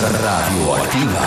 Radioactiva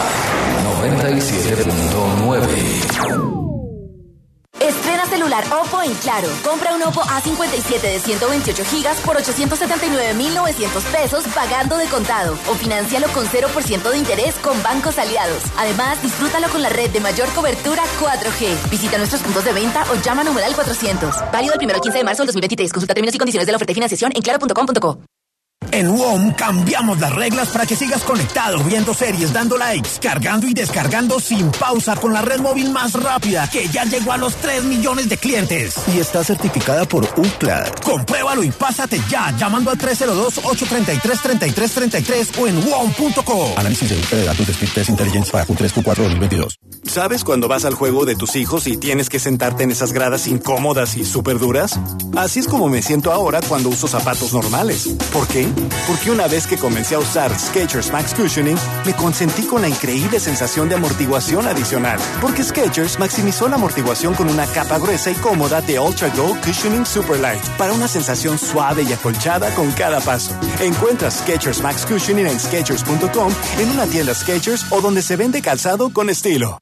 97.9. Estrena celular Oppo en Claro. Compra un Oppo A57 de 128 gigas por 879.900 pesos pagando de contado o financialo con 0% de interés con bancos aliados. Además, disfrútalo con la red de mayor cobertura 4G. Visita nuestros puntos de venta o llama a numeral 400. Válido del 1 al 15 de marzo del 2023. Consulta términos y condiciones de la oferta y financiación en claro.com.co. En WOM cambiamos las reglas para que sigas conectado, viendo series, dando likes, cargando y descargando sin pausa con la red móvil más rápida, que ya llegó a los 3 millones de clientes. Y está certificada por UCLA. Compruébalo y pásate ya, llamando al 302-833-3333 o en WOM.co. Análisis de datos de Speed Test Intelligence para Q3, Q4 2022. ¿Sabes cuando vas al juego de tus hijos y tienes que sentarte en esas gradas incómodas y súper duras? Así es como me siento ahora cuando uso zapatos normales. ¿Por qué? Porque una vez que comencé a usar Skechers Max Cushioning, me consentí con la increíble sensación de amortiguación adicional. Porque Skechers maximizó la amortiguación con una capa gruesa y cómoda de Ultra Go Cushioning Super Light para una sensación suave y acolchada con cada paso. Encuentra Skechers Max Cushioning en Skechers.com, en una tienda Skechers o donde se vende calzado con estilo.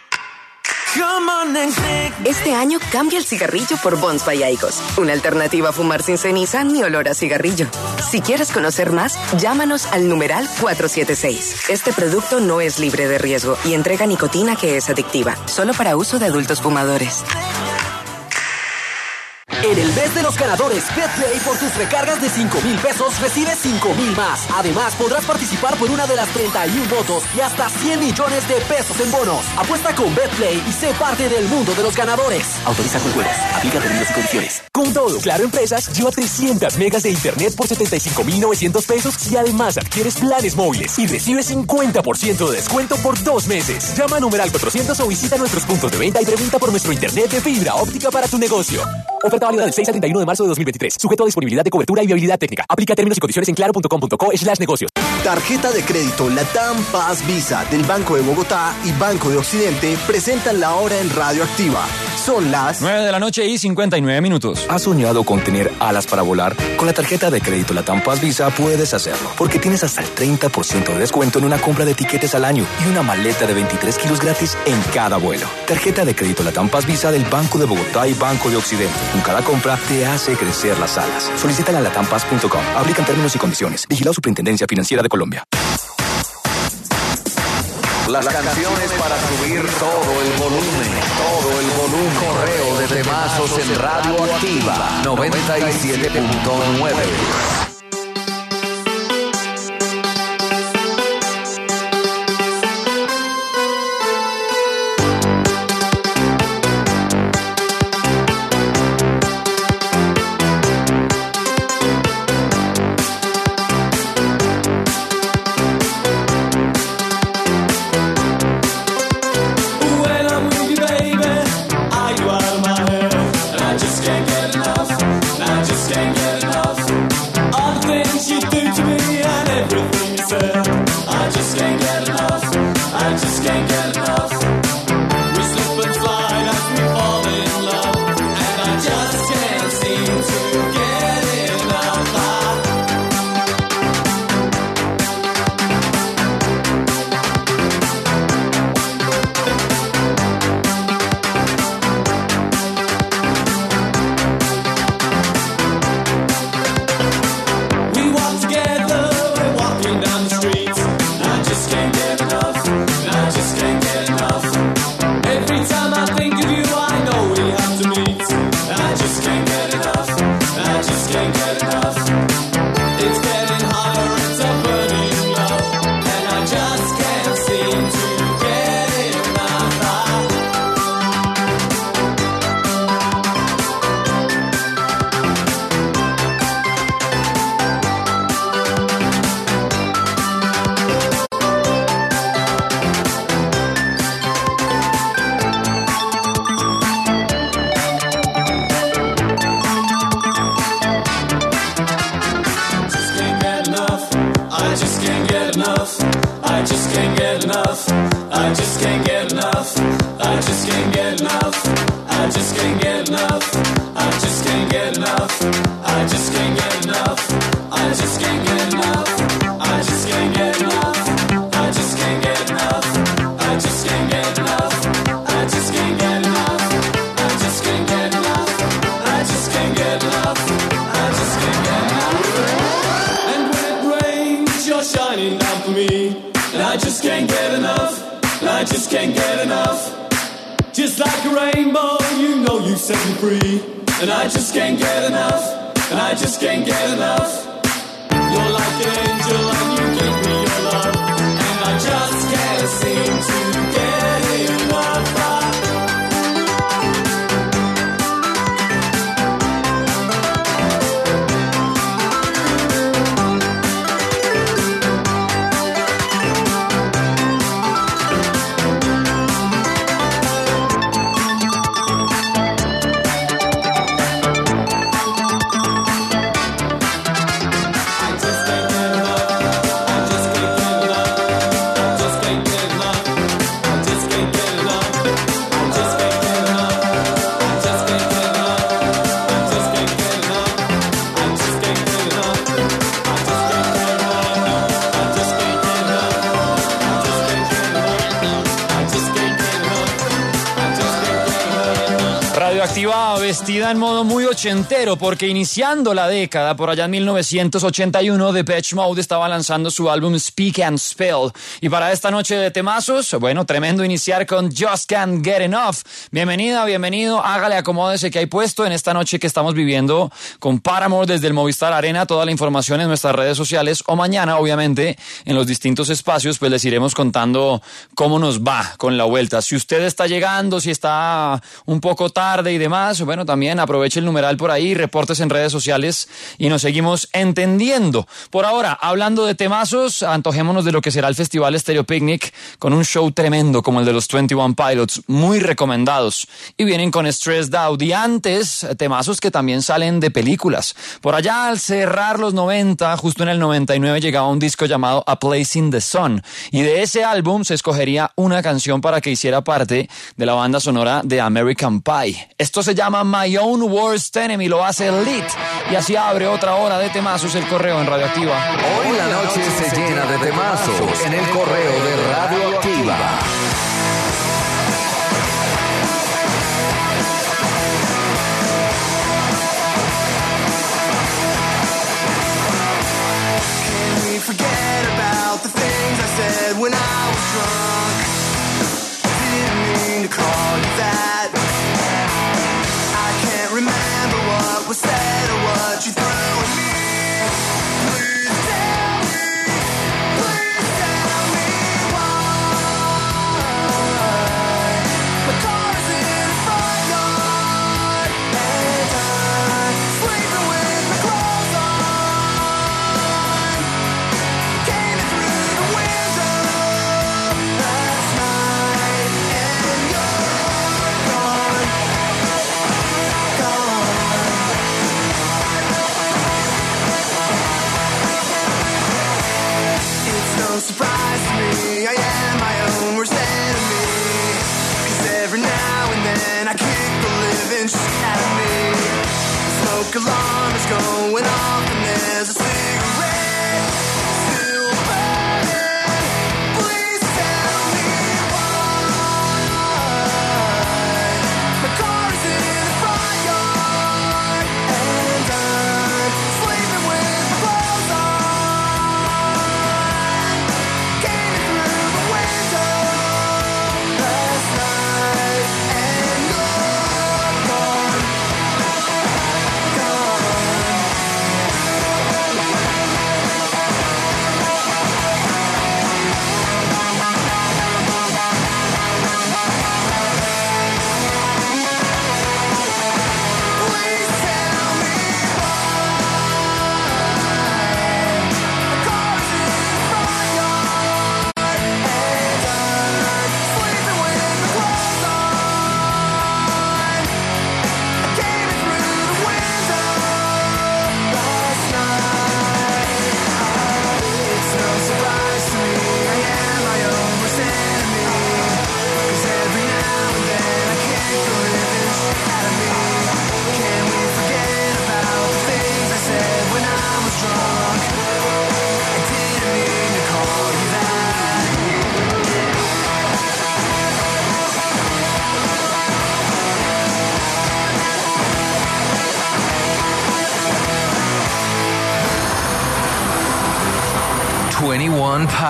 Este año cambia el cigarrillo por Bonds by Aigos, una alternativa a fumar sin ceniza ni olor a cigarrillo. Si quieres conocer más, llámanos al numeral 476. Este producto no es libre de riesgo y entrega nicotina que es adictiva, solo para uso de adultos fumadores. En el mes de los ganadores BetPlay, por tus recargas de 5,000 pesos recibes 5,000 más. Además, podrás participar por una de las 31 motos y hasta 100 millones de pesos en bonos. Apuesta con BetPlay y sé parte del mundo de los ganadores. Autoriza con juegos. Aplica términos y condiciones. Con todo, Claro Empresas lleva 300 megas de internet por 75,900 pesos y además adquieres planes móviles y recibes 50% de descuento por 2 meses. Llama a numeral 400 o visita nuestros puntos de venta y pregunta por nuestro internet de fibra óptica para tu negocio. Oferta válida del 6 al 31 de marzo de 2023. Sujeto a disponibilidad de cobertura y viabilidad técnica. Aplica términos y condiciones en claro.com.co/negocios. Tarjeta de crédito Latam Paz Visa del Banco de Bogotá y Banco de Occidente presentan la hora en Radioactiva. Son las 9 de la noche y 59 minutos. ¿Has soñado con tener alas para volar? Con la tarjeta de crédito Latam Paz Visa puedes hacerlo, porque tienes hasta el 30% de descuento en una compra de tiquetes al año y una maleta de 23 kilos gratis en cada vuelo. Tarjeta de crédito Latam Paz Visa del Banco de Bogotá y Banco de Occidente. Con cada compra te hace crecer las alas. Solicítala en latampaz.com. Aplican términos y condiciones. Vigilado Superintendencia Financiera de Colombia. Las canciones para subir todo el volumen. Correo de temazos en Radioactiva 97.9. free, and I just can't get enough, and I just can't get enough. Just like a rainbow, you know you set me free, and I just can't get enough, and I just can't get enough. You're like an angel and you give me your love, and I just can't seem to get enough. Radioactiva vestida en modo muy ochentero, porque iniciando la década, por allá en 1981, Depeche Mode estaba lanzando su álbum Speak and Spell. Y para esta noche de temazos, bueno, tremendo iniciar con Just Can't Get Enough. Bienvenida, bienvenido, hágale, acomódese que hay puesto en esta noche que estamos viviendo con Paramore desde el Movistar Arena. Toda la información en nuestras redes sociales, o mañana, obviamente, en los distintos espacios, pues les iremos contando cómo nos va con la vuelta. Si usted está llegando, si está un poco tarde y demás, bueno, también aproveche el numeral por ahí, reportes en redes sociales y nos seguimos entendiendo. Por ahora, hablando de temazos, antojémonos de lo que será el Festival Stereo Picnic con un show tremendo como el de los 21 Pilots, muy recomendados. Y vienen con Stressed Out y antes, temazos que también salen de películas. Por allá, al cerrar los 90, justo en el 99, llegaba un disco llamado A Place in the Sun. Y de ese álbum se escogería una canción para que hiciera parte de la banda sonora de American Pie. Esto se llama My Own Worst Enemy, lo hace Lit. Y así abre otra hora de temazos el correo en Radioactiva. Hoy la noche se llena de temazos en el correo de Radioactiva. Can we forget about the things I said when I was drunk? Didn't mean to call you that. I can't remember what was said or what you threw at me. Please tell me why. My car is in the front yard and I'm sleeping with my clothes on. Came in through the window last night and you're gone. It's no surprise to me, I am my own worst enemy. 'Cause every now and then I kick the living shit out of me. The smoke alarm is going off and there's a cigarette still burning. Please tell me why. My car is in the front yard and I'm sleeping with my clothes on. Came in through the window last night and you're gone, gone.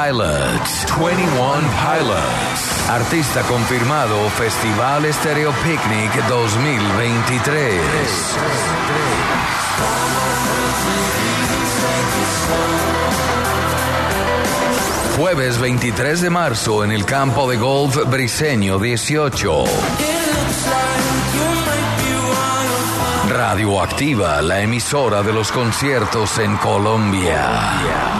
Pilots. 21 Pilots. Artista confirmado Festival Stereo Picnic 2023. Jueves 23 de marzo en el campo de golf Briseño 18. Radioactiva, la emisora de los conciertos en Colombia.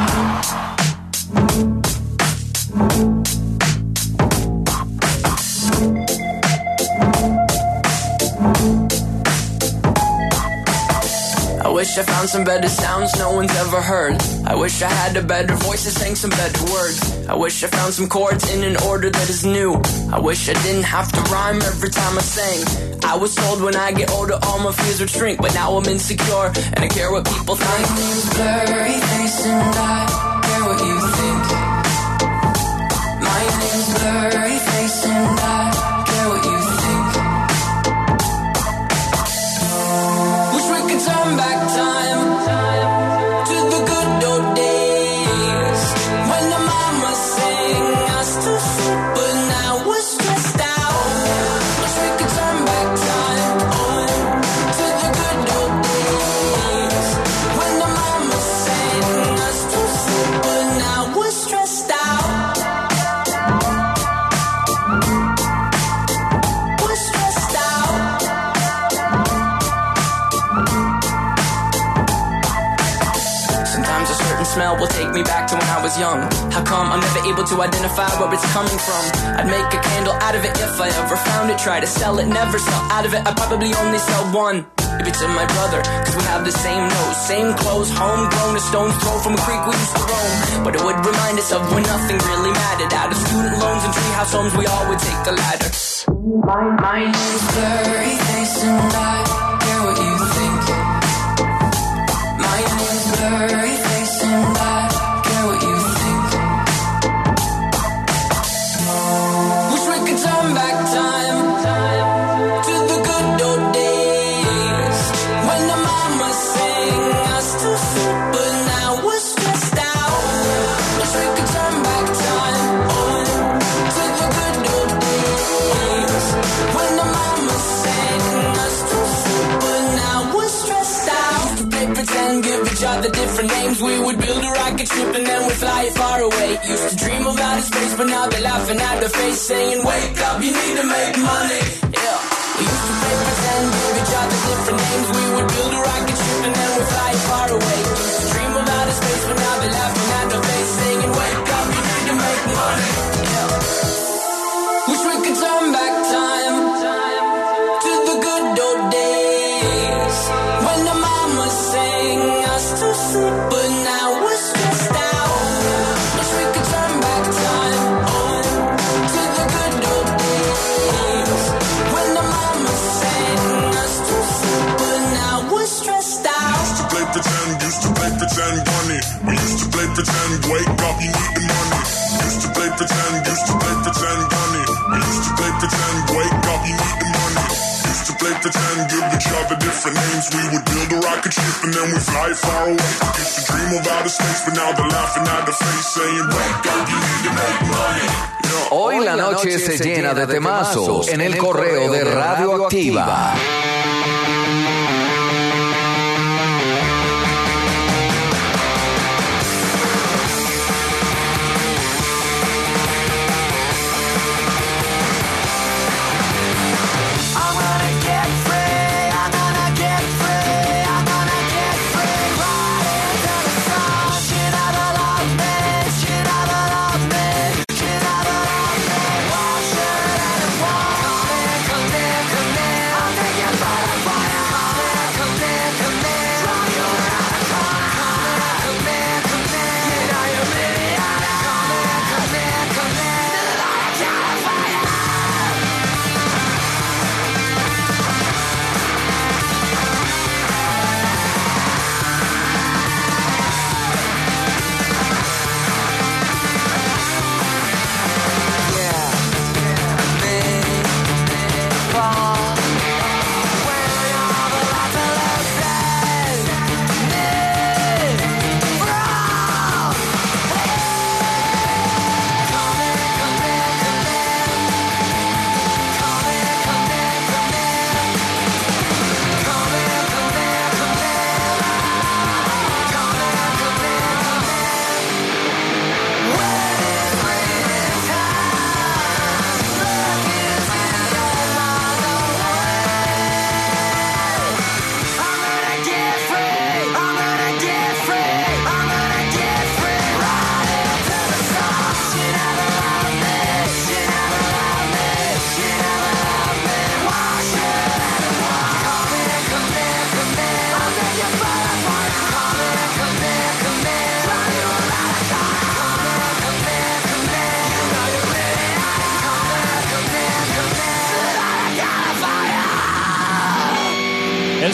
I wish I found some better sounds no one's ever heard. I wish I had a better voice that sang some better words. I wish I found some chords in an order that is new. I wish I didn't have to rhyme every time I sang. I was told when I get older all my fears would shrink, but now I'm insecure and I care what people think. My name's Blurryface and I care what you think. My name's Blurryface and I care what you think. Wish we could turn back time to the good old days when the mama sang us to sleep, but now we're stressed out. Wish we could turn back time to the good old days when the mama sang us to sleep, but now we're stressed out. We're stressed out. Sometimes a certain smell will take me back to when I was young. How come I'm never able to identify where it's coming from? I'd make a candle out of it if I ever found it. Try to sell it, never sell out of it. I'd probably only sell one. Maybe to my brother, cause we have the same nose, same clothes, homegrown, a stone's throw from a creek we used to roam. But it would remind us of when nothing really mattered. Out of student loans and treehouse homes, we all would take the ladder. My name's Blurryface and I care what you think. My name's Blurryface and I care what you think. Wish we could turn back time to the good old days when the mama sang us to sleep, but now we're stressed out. Wish we could turn back time to the good old days when the mama sang us to sleep, but now we're stressed out. Used to play pretend, give each other different names. We would build a rocket ship and then we'd fly it far away. Used to dream of outer space, but now they're laughing at the face, saying, wake up, you need to make money. Yeah. We used to play pretend, give each other different names. We would build a rocket ship and then we'd fly it far away. Used to dream of outer space, but now they're laughing at the face, saying, wake up, you need to make money. Yeah. Wish we could turn back time to the good old days when the mama sang us to sleep, but now we're stressed out. Wish we could turn back time to the good old days when the mama sang us to sleep, but now we're stressed out. Used to play funny. We used to play pretend, wake up, you need the money. Used to play pretend funny. We used to play pretend, wake up, you need the money. Used to play pretend, give each other different names. We would build a rocket ship and then we fly far away. Used to dream of outer space, but now they're laughing at the face, saying, wake up, you need to make money. Hoy la noche se llena de temazos en el correo de Radioactiva. I'll take your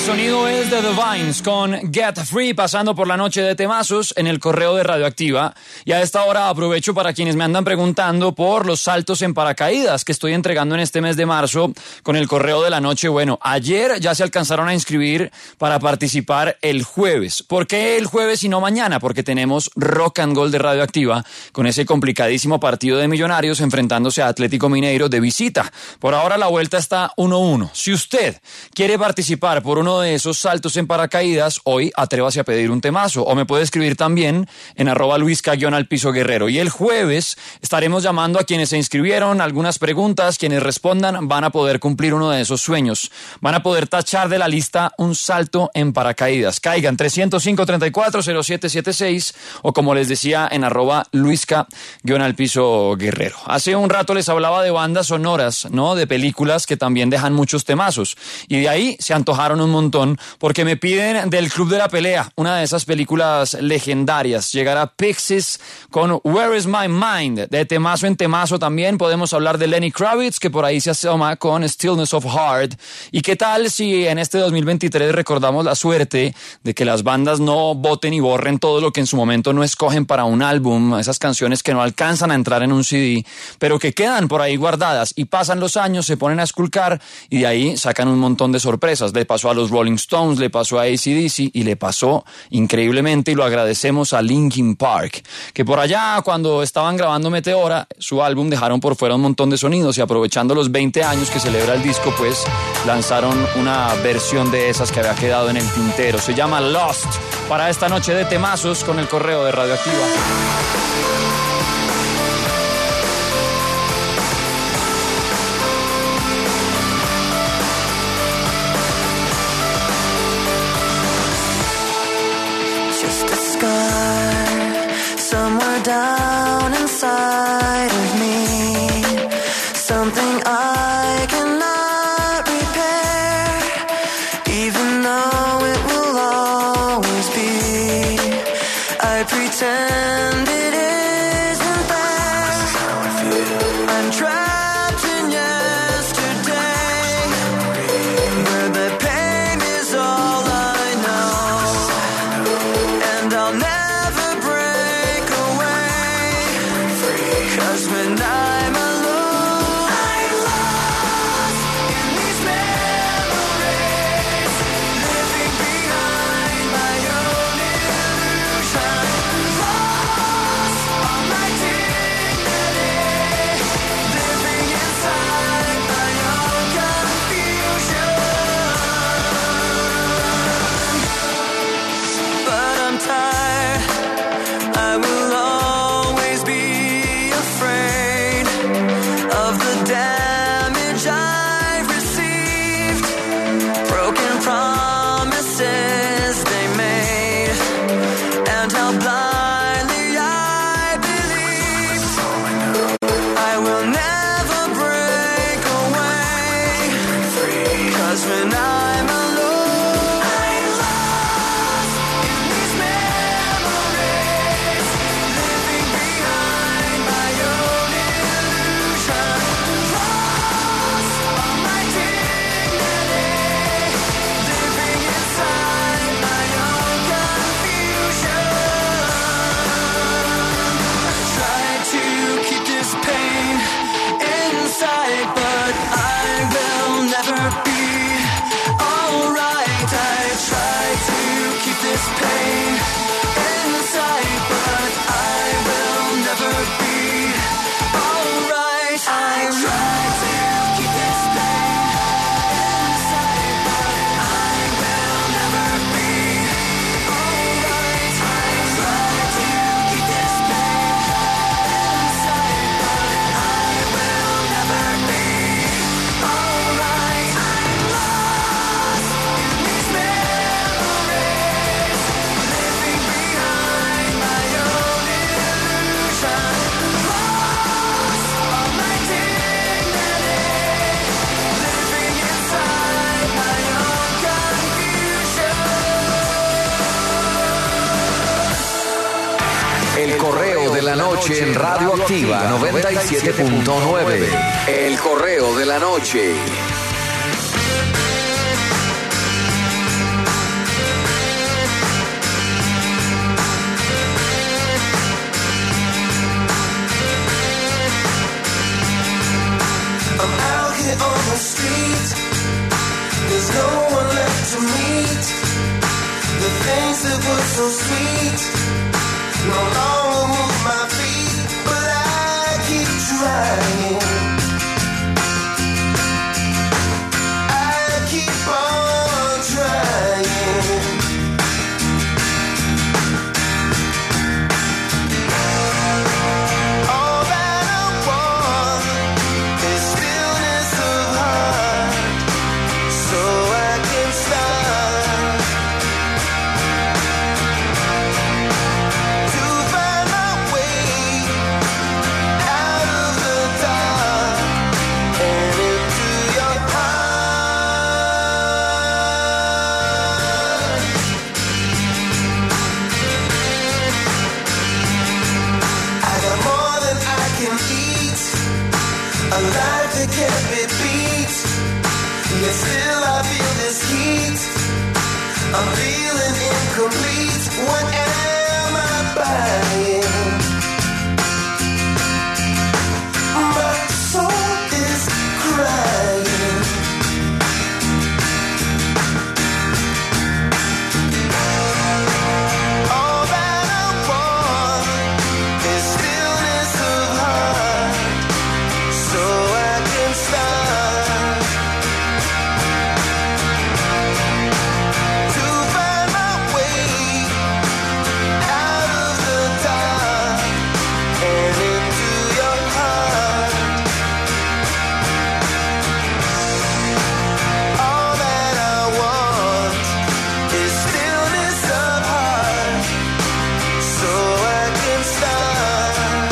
sonido es de The Vines con Get Free, pasando por la noche de temazos en el correo de Radioactiva. Y a esta hora aprovecho para quienes me andan preguntando por los saltos en paracaídas que estoy entregando en este mes de marzo con el correo de la noche. Bueno, ayer ya se alcanzaron a inscribir para participar el jueves. ¿Por qué el jueves y no mañana? Porque tenemos Rock and Gold de Radioactiva con ese complicadísimo partido de Millonarios enfrentándose a Atlético Mineiro de visita. Por ahora la vuelta está 1-1. Si usted quiere participar por uno de esos saltos en paracaídas, hoy atrévase a pedir un temazo o me puede escribir también en @luisca_guerrero. Y el jueves estaremos llamando a quienes se inscribieron, algunas preguntas, quienes respondan van a poder cumplir uno de esos sueños. Van a poder tachar de la lista un salto en paracaídas. Caigan 305-340776 o como les decía en @luisca_guerrero. Hace un rato les hablaba de bandas sonoras, ¿no? De películas que también dejan muchos temazos. Y de ahí se antojaron un montón porque me piden del Club de la Pelea, una de esas películas legendarias. Llegará Pixies con Where is My Mind. De temazo en temazo también podemos hablar de Lenny Kravitz, que por ahí se asoma con Stillness of Heart. ¿Y qué tal si en este 2023 recordamos la suerte de que las bandas no voten y borren todo lo que en su momento no escogen para un álbum, esas canciones que no alcanzan a entrar en un CD, pero que quedan por ahí guardadas y pasan los años, se ponen a esculcar y de ahí sacan un montón de sorpresas? Le pasó a los Rolling Stones, le pasó a AC/DC y le pasó increíblemente, y lo agradecemos, a Linkin Park, que por allá cuando estaban grabando Meteora, su álbum, dejaron por fuera un montón de sonidos y aprovechando los 20 años que celebra el disco, pues lanzaron una versión de esas que había quedado en el tintero. Se llama Lost, para esta noche de temazos con el correo de Radioactiva. Somewhere down inside of me, something I cannot repair, even though it will always be. I pretend it isn't there. I'm trapped in yesterday, where the pain is all I know, and I'll never when I'm alone, I'm lost in these memories, living behind my own illusion, lost all my dignity, living inside my own confusion. But I'm tired, I will always be afraid of the damage I've received, broken promises they made, and how blindly I believed. I will never break away, 'cause when I'm alone, I'm lost in these memories, living behind my own illusion, lost all my dignity, living inside my own confusion. I try to keep this pain inside, but I will never be alright. I try to keep this pain inside, but I will never be alright. I try to keep this pain inside, but I will never be alright. I try to keep this pain inside, but I will never be alright. I'm lost in these memories, living behind my own illusion, lost all my dignity, living inside my own confusion. El correo de la noche en Radioactiva 97.9. El correo de la noche. it on the street. There's no one left to meet. The things that were so sweet no longer move my feet, but I keep trying. I keep on trying. All that I want is stillness of heart, so I can start to find my way out of the dark and into your heart. I got more than I can eat, a life that can't be beat. Yet still I feel this heat. I'm feeling incomplete. What am I buying? My soul is crying. All that I want is stillness of heart, so I can start to find my way out of the dark and into your heart. All that I want is stillness of heart, so I can start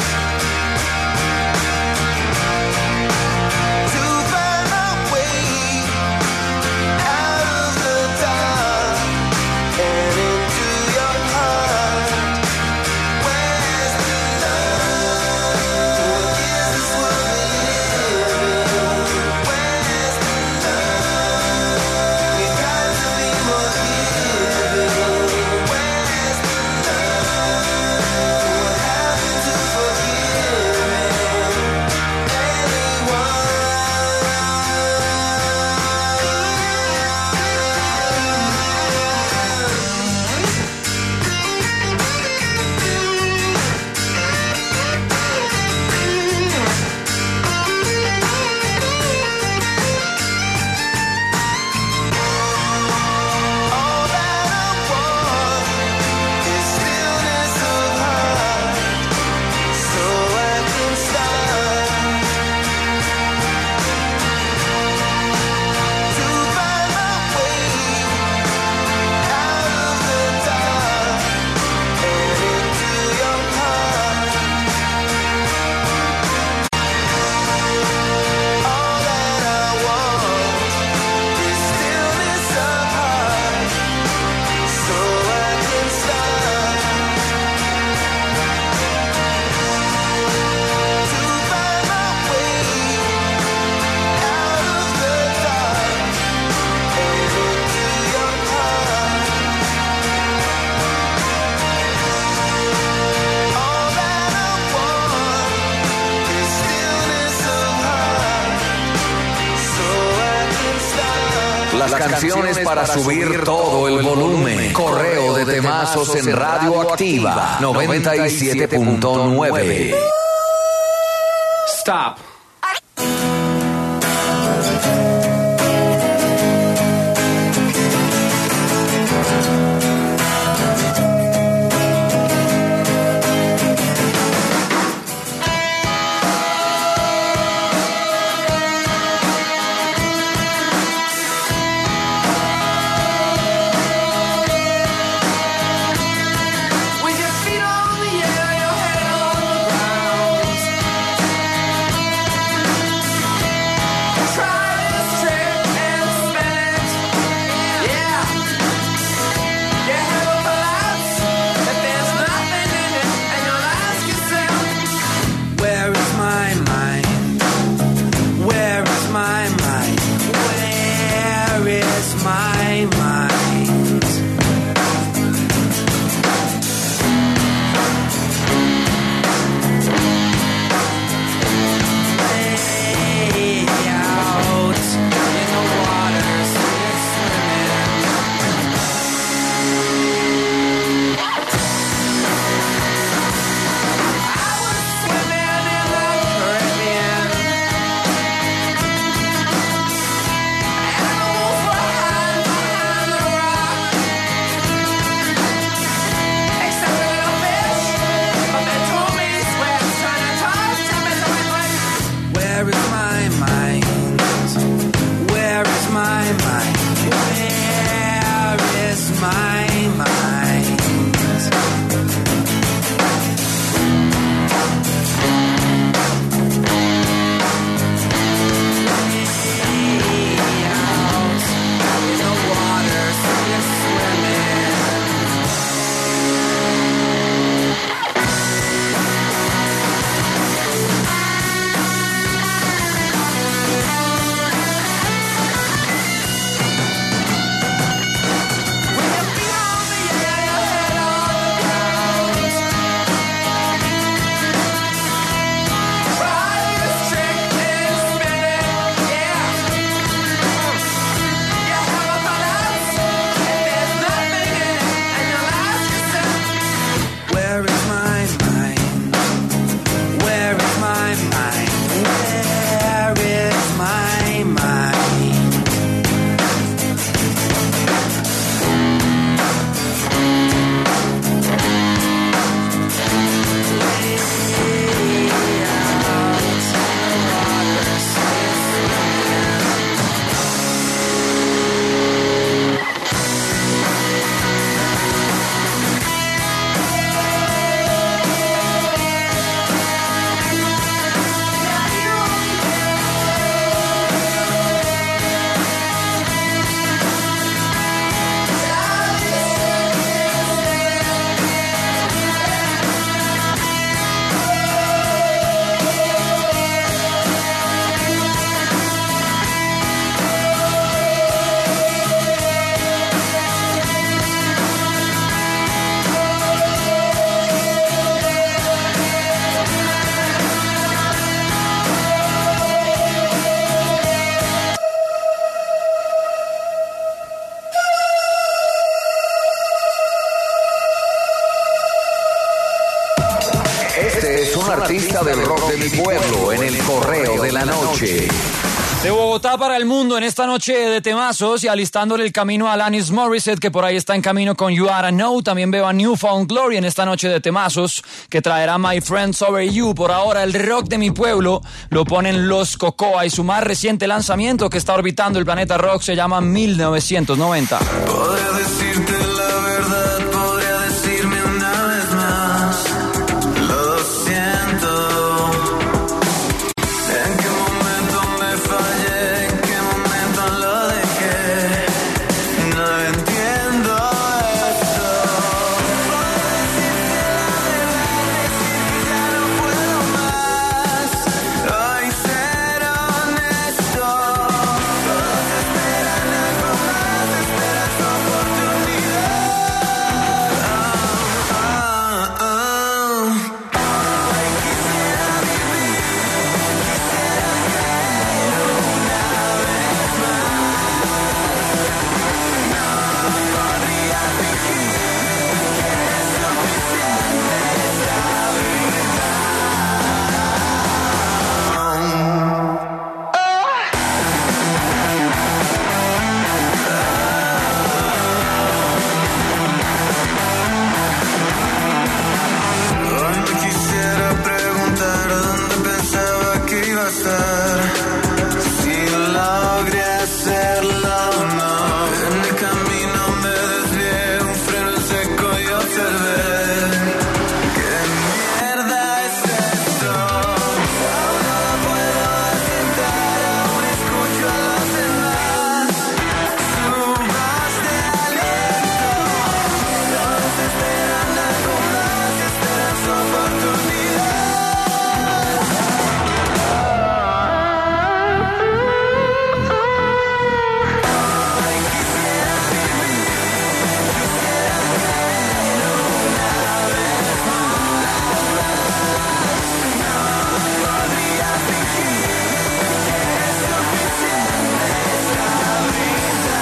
to find my way out of the dark and into your heart. Where's the love? What is this world we live in? Where's the love? We got to be more giving. Where's the love? What happened to forgiving anyone? All that I want is stillness of heart, so I can start to find my way out of the dark and into your heart. All that I want is stillness of heart, so I can start to find my way out of the dark and into your heart. All that I want is stillness of heart, so I can start. Las canciones para subir todo el volumen. Correo de temazos en Radioactiva 97.9. Stop. With your feet on the air, your head on the ground. pueblo en el correo de la noche. De Bogotá para el mundo en esta noche de temazos y alistándole el camino a Alanis Morissette, que por ahí está en camino con You Oughta Know. También veo a New Found Glory en esta noche de temazos, que traerá My Friends Over You. Por ahora el rock de mi pueblo lo ponen Los Cocoa y su más reciente lanzamiento que está orbitando el planeta rock se llama 1990. Podría decirte la verdad, podría decirme una vez más, lo siento. ¿En qué momento me fallé? ¿En qué momento lo dejé? No entiendo esto. Podría decirte la verdad, decir que ya no puedo más. Hoy ser honesto. Todos esperan algo más, esperan su oportunidad. Hoy quisiera vivir, quisiera caer una vez más. No podría fingir que es suficiente esta Hoy me quisiera preguntar dónde pensaba que iba a estar. Si logré hacerlo o no. En el camino me desvié, un freno en seco y observé. ¿Qué mierda es esto? Aún no lo puedo aceptar, aún escucho a los demás. Subas de aliento. Todos esperan algo más, esperan su oportunidad. Hoy quisiera vivir, quisiera caer una vez más. No podría fingir que es suficiente esta vida.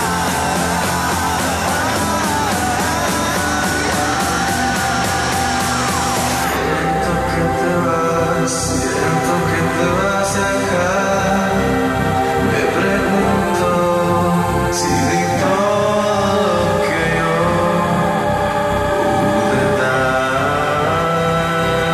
Siento que te vas a dejar. Me pregunto si di todo lo que yo pude dar.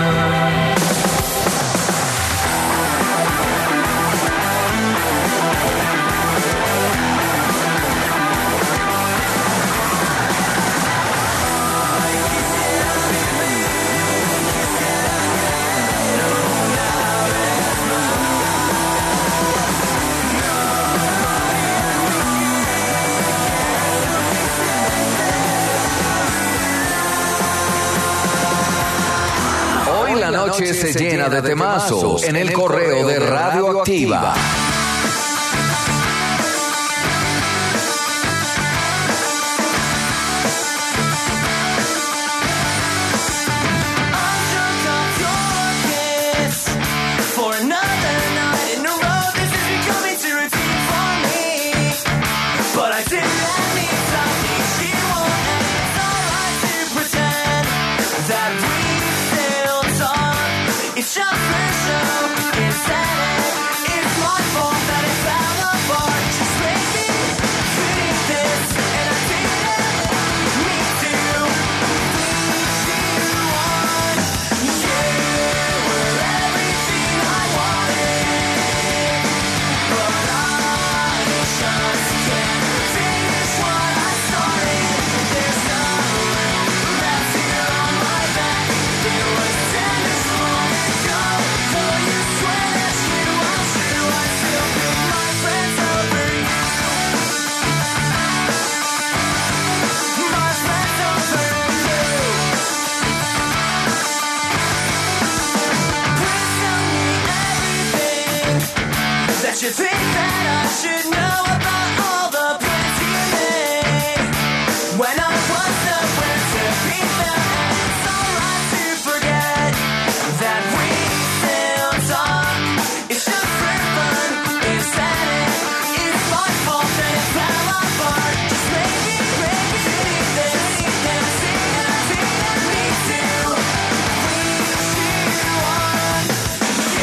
Hoy quisiera vivir, quisiera caer una vez más. No podría Hoy la noche se llena de temazos en el correo de Radioactiva. For another night in a row, this is becoming too routine for me. But I didn't let me stop me. She won't, and it's alright to pretend that we still talk. It's just for show. Instead, it's my fault that it fell apart. Just make me treat this, and I didn't mean to lead you on. You were everything I wanted, but I just can't finish what I started. There's no room left here on my back. It was 10 years long ago. Though you swear that's true, I still pick my friends over you. My friends over you. Please tell me everything that you think that I should know about all the plans you made when I was nowhere to be found. And it's alright to forget that we still talk. It's just for fun. Instead, it's my fault that it fell apart. Just make me see this, and see that I didn't mean to lead you on.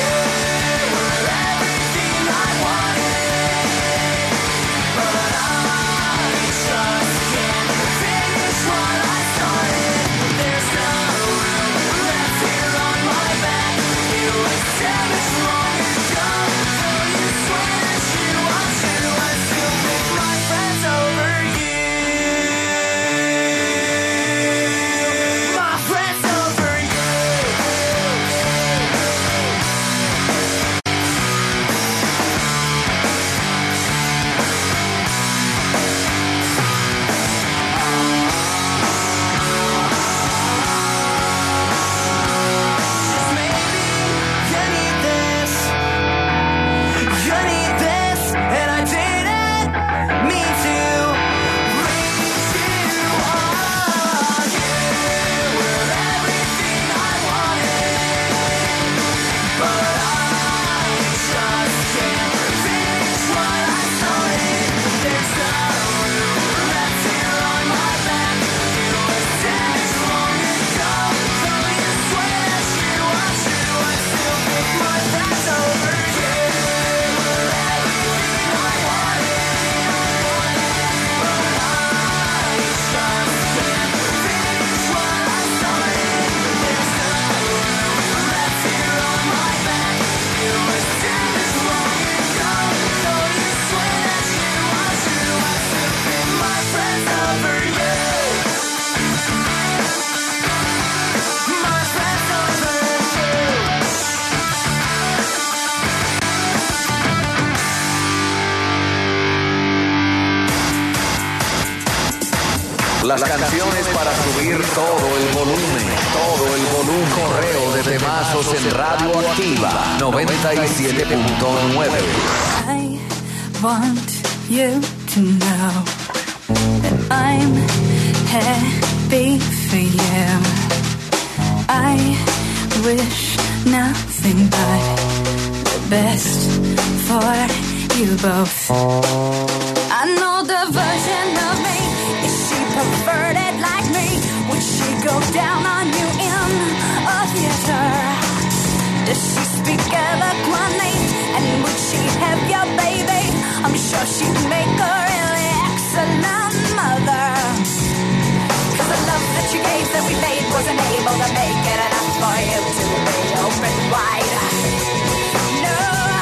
canciones para subir todo el volumen. Correo de temazos en Radio Activa 97.9. I want you to know that I'm happy for you. I wish nothing but the best for you both. I know the version of me. Is she perverted like me? Would she go down on you in a theater? Does she speak eloquently? And would she have your baby? I'm sure she'd make a really excellent mother. Cause the love that you gave that we made wasn't able to make it enough for you to be open wide. No.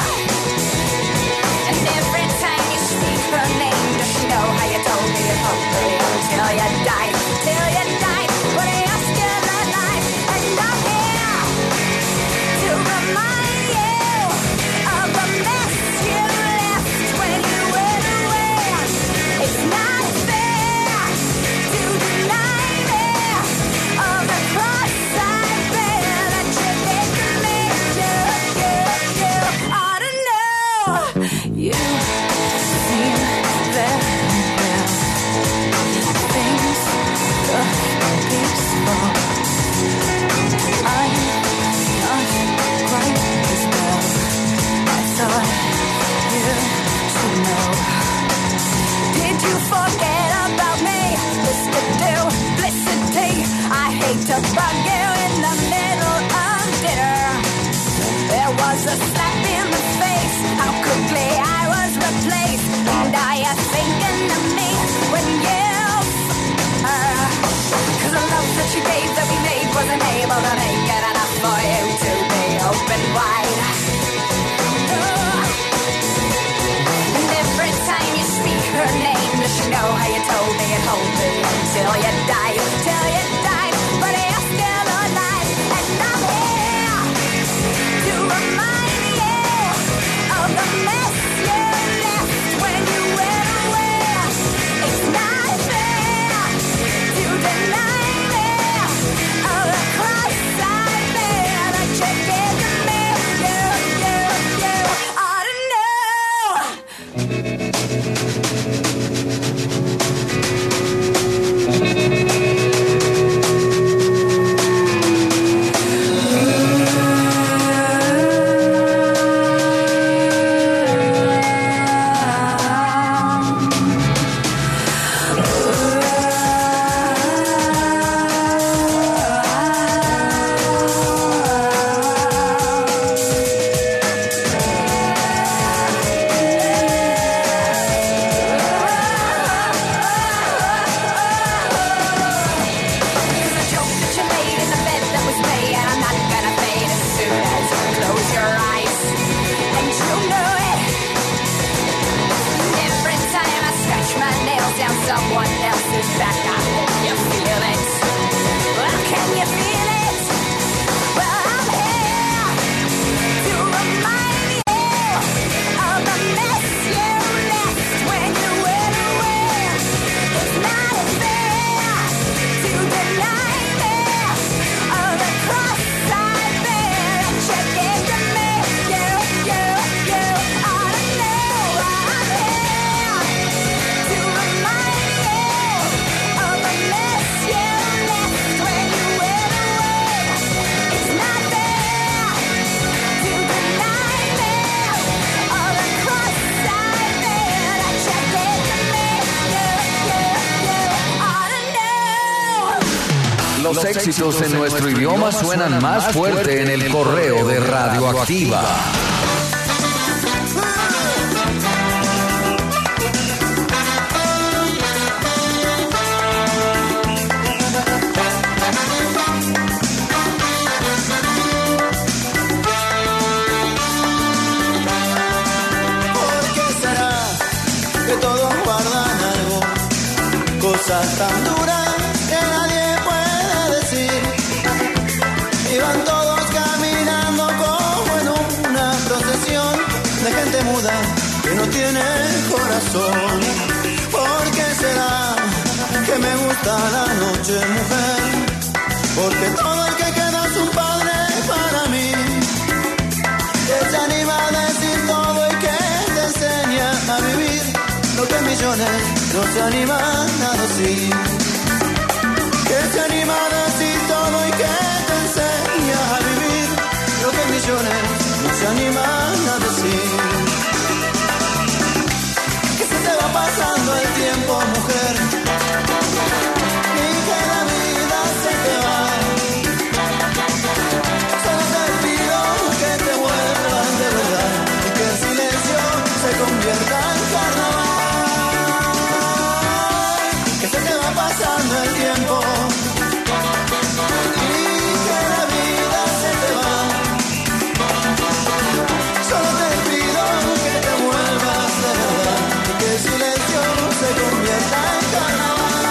And every time you speak her name, does she know how you told me you loved me until you died? Till you died, when you're still alive. And I'm here to remind you of the mess you left when you went away. It's not fair to deny me of the cross I bear that you gave to me. You ought to know. You seem very well. Things look peaceful. I'm not quite as well. I thought you should know. Did you forget about me? Mr. Duplicity. I hate to bug you in the middle of dinner. There was a slap in the face. How quickly I was replaced. And are you thinking of me when you cause the love that you gave that we made wasn't able to make it enough for you to be open wide. And every time you speak her name, does she know how you told me and hold me until you died? Till you died, but you're still alive. And I'm here to remind you of the mess you left when you went away. It's not fair to deny me of the cross I bear that you gave to me. You ought to know. Los éxitos en nuestro idioma suenan más fuerte en el correo de Radioactiva. ¿Por qué será que todos guardan algo? Cosas tan duras que nadie puede decir. Y van todos caminando como en una procesión de gente muda que no tiene corazón. ¿Por qué será que me gusta la noche, mujer, porque todo el que queda es un padre para mí, que se anima a decir todo y que te enseña a vivir lo que millones no se animan a decir, que se anima a decir todo y que te enseña a vivir lo que millones no se animan a decir. Que se te va pasando el tiempo, mujer, y que la vida se te va. Solo te pido que te vuelvas de verdad y que el silencio se convierta en carnaval. Que se te va pasando el tiempo y que la vida se te va. Solo te pido que te vuelvas de verdad y que el silencio se convierta en carnaval.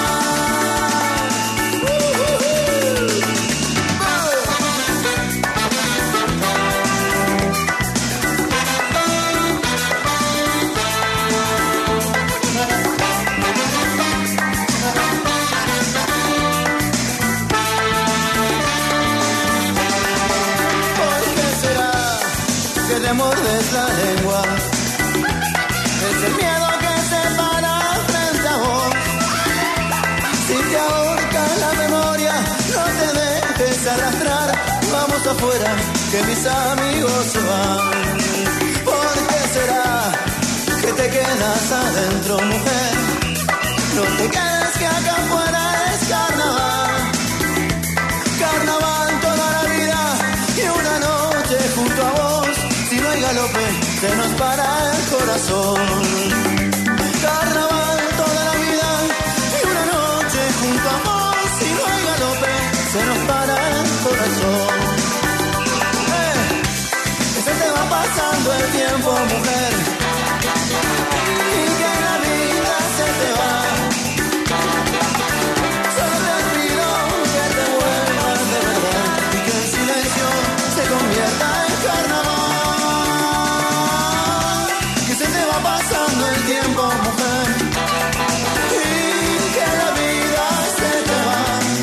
¿Por qué será que te mordes la lengua? Es el miedo que se para frente a vos. Si te ahorca la memoria, no te dejes arrastrar. Vamos afuera, que mis amigos se van. ¿Por qué será que te quedas adentro, mujer? No te quedes, que acá afuera es carnaval. Carnaval toda la vida y una noche junto a vos. Si no hay galope, se nos para el corazón. Carnaval toda la vida y una noche junto a vos. Si no hay galope, se nos para el corazón. Que se te va pasando el tiempo, mujer, y que la vida se te va. Solo te pido que te vuelvas de verdad y que el silencio se convierta en carnaval. Que se te va pasando el tiempo, mujer, y que la vida se te va.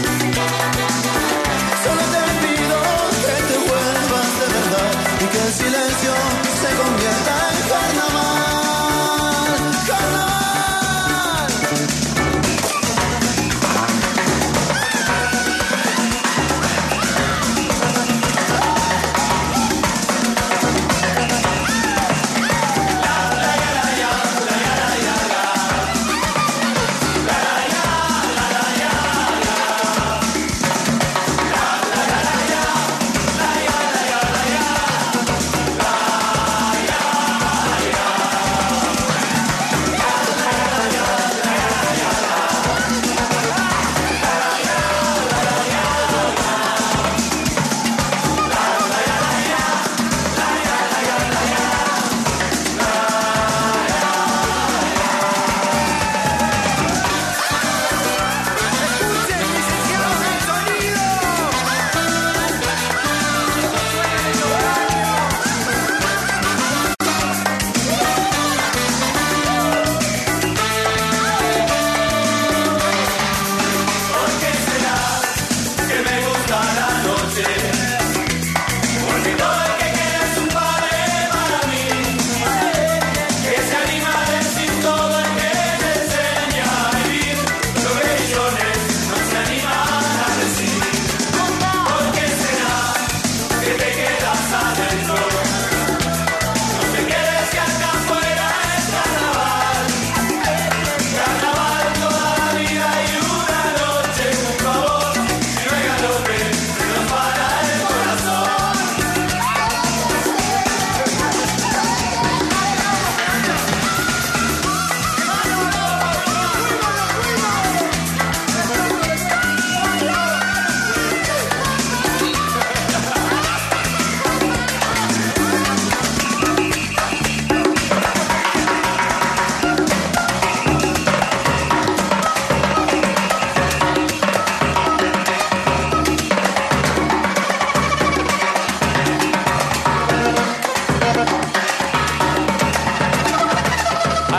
Solo te pido que te vuelvas de verdad y que el silencio se convierta en carnaval.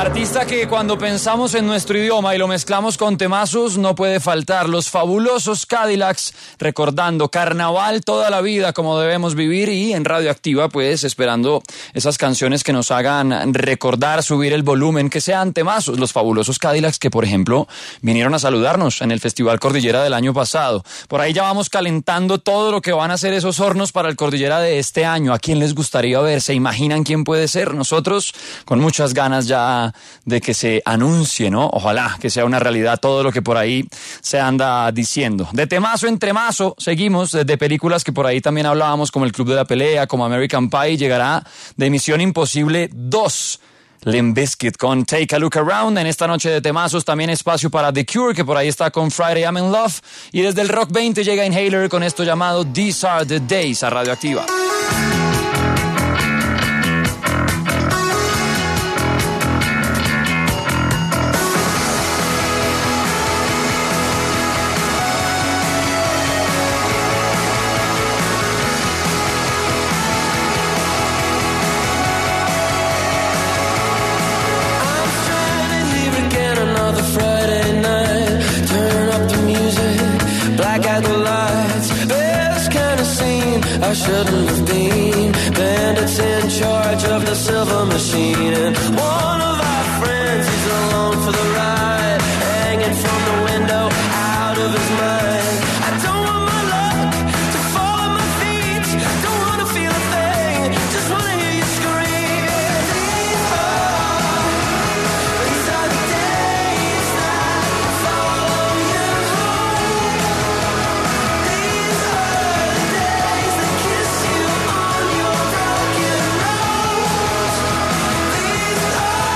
Artista que cuando pensamos en nuestro idioma y lo mezclamos con temazos no puede faltar. Los Fabulosos Cadillacs, recordando carnaval toda la vida como debemos vivir, y en Radioactiva pues esperando esas canciones que nos hagan recordar, subir el volumen, que sean temazos. Los Fabulosos Cadillacs que por ejemplo vinieron a saludarnos en el Festival Cordillera del año pasado. Por ahí ya vamos calentando todo lo que van a ser esos hornos para el Cordillera de este año. ¿A quién les gustaría ver? ¿Se imaginan quién puede ser? Nosotros con muchas ganas ya de que se anuncie, ¿no? Ojalá que sea una realidad todo lo que por ahí se anda diciendo. De temazo en temazo seguimos, de películas que por ahí también hablábamos, como El Club de la Pelea, como American Pie. Llegará de Misión Imposible 2, Limp Bizkit con Take a Look Around. En esta noche de temazos también espacio para The Cure, que por ahí está con Friday I'm in Love. Y desde el Rock 20 llega Inhaler con esto llamado These Are the Days a Radioactiva. Friday night, turn up the music, black out the lights. This kind of scene I shouldn't have been. Bandits in charge of the silver machine, and one of our friends, he's alone for the ride, hanging from the window, out of his mind. I don't want my luck to fall on my feet, don't want to feel a thing, just want to hear you scream. These are the days that follow you home. These are the days that kiss you on your broken nose. These are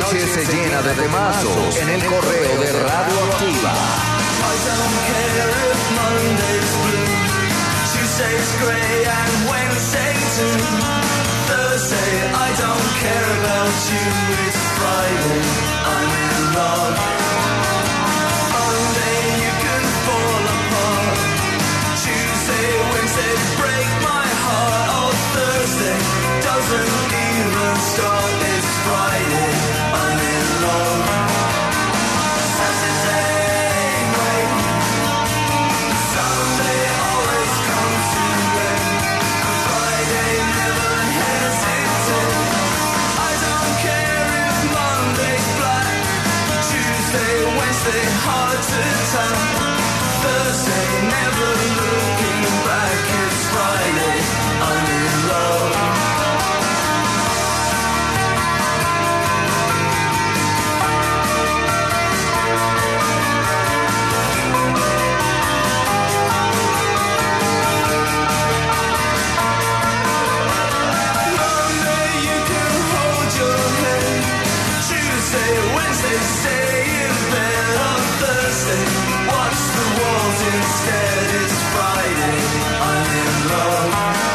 noche se llena de temazos en el correo de Radioactiva. I don't care if Monday's blue, Tuesday's grey and Wednesday too. Thursday, I don't care about you. It's Friday, I'm in love. Monday, you can fall apart. Tuesday, Wednesday, break my heart. Oh, Thursday doesn't even start. It's Friday, I'm in love. Hard to tell. Thursday, never looking back. It's Friday, I'm in love. Monday, you can hold your head. Tuesday, Wednesday, stay in bed. Watch the walls instead. It's Friday, I'm in love.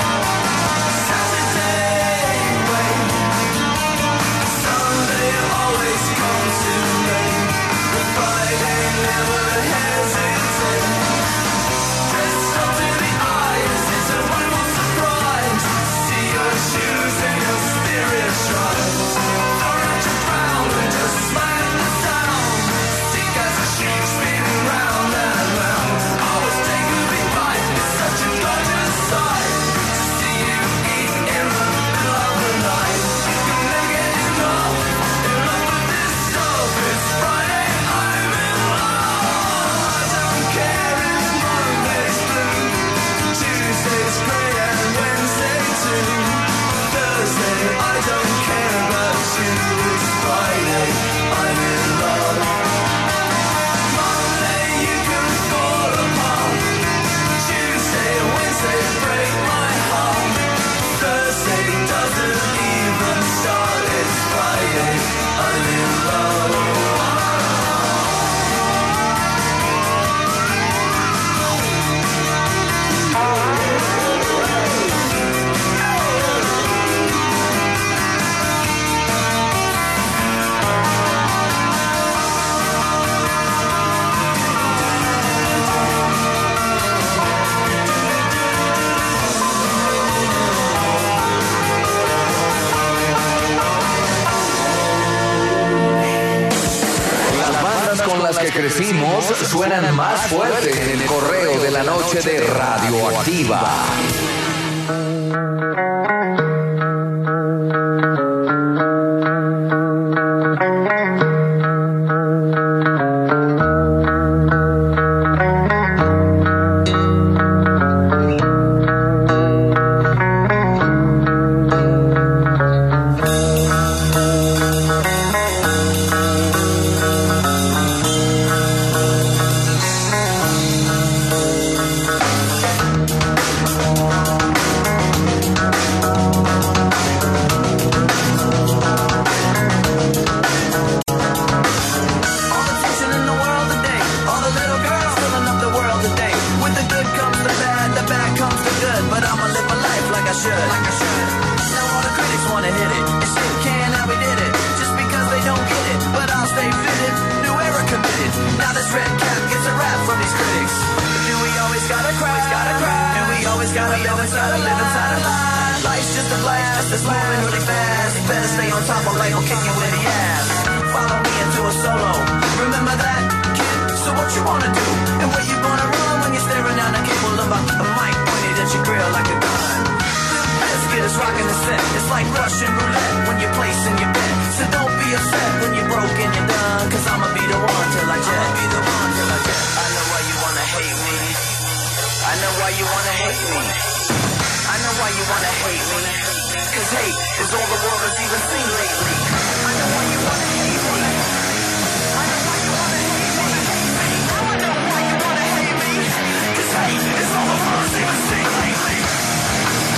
Saturday, wait. Sunday always comes too late. But Friday never hesitates. Dressed up to the eyes, it's a wonderful surprise. See your shoes and your spirit rise. Throw out your crown and just smile the sound. Sick as a sheep spinning round and round. Always take a big bite. It's such a gorgeous sight to see you eat in the middle of the night. You can never get enough with this stuff. It's Friday, I'm in love. I don't care if Monday's blue, Tuesday's grey and Wednesday too. Thursday, I don't care about you. It's Friday, I'm in love. Monday, you can fall apart. Tuesday, Wednesday, break my heart. Thursday doesn't even start. It's Friday, I'm in love. Las bandas con las que crecimos suenan más fuerte en el correo de la noche de Radioactiva.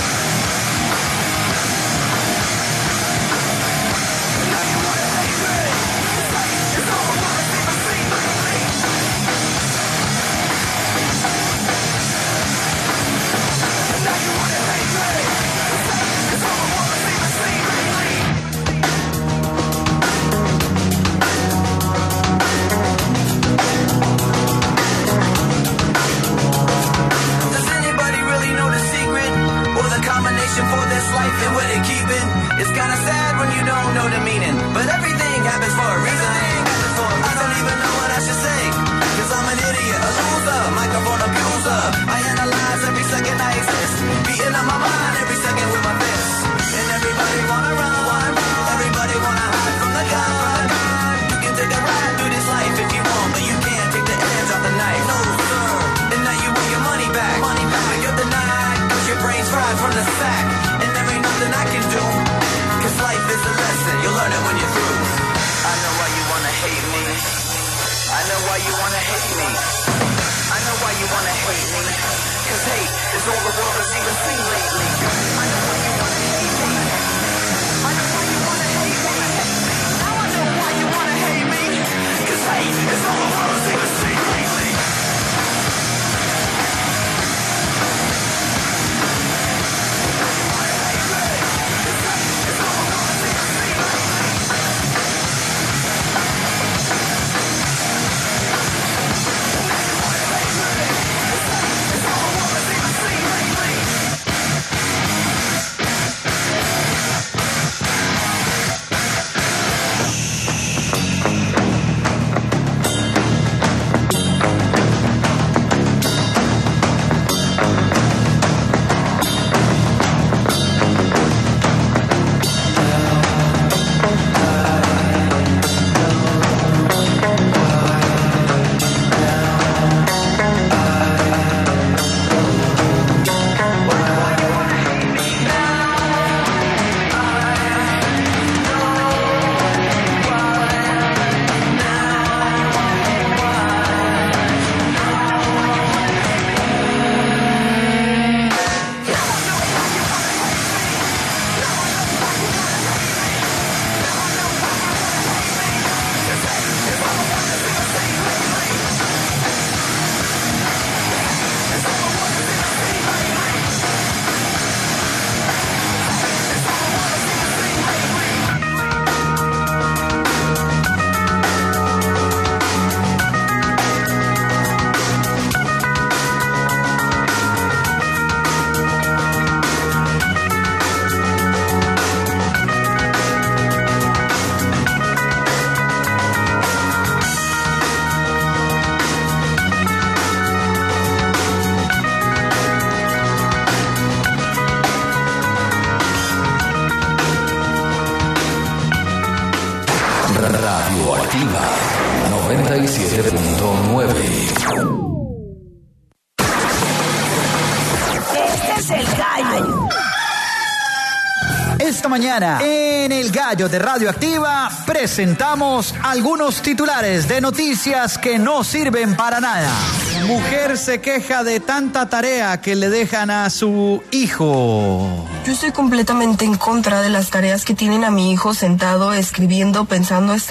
Hey! why you wanna hate me. I know why you wanna hate me. Cause hate is all the world has even seen lately. I know why you wanna hate me. I know why you wanna hate me. Now I know why you wanna hate me. Cause hate is all the world has even seen lately. Radioactiva 97.9. Este es el gallo. Esta mañana, en El Gallo de Radioactiva, presentamos algunos titulares de noticias que no sirven para nada. Mujer se queja de tanta tarea que le dejan a su hijo. Yo estoy completamente en contra de las tareas que tienen a mi hijo sentado escribiendo, pensando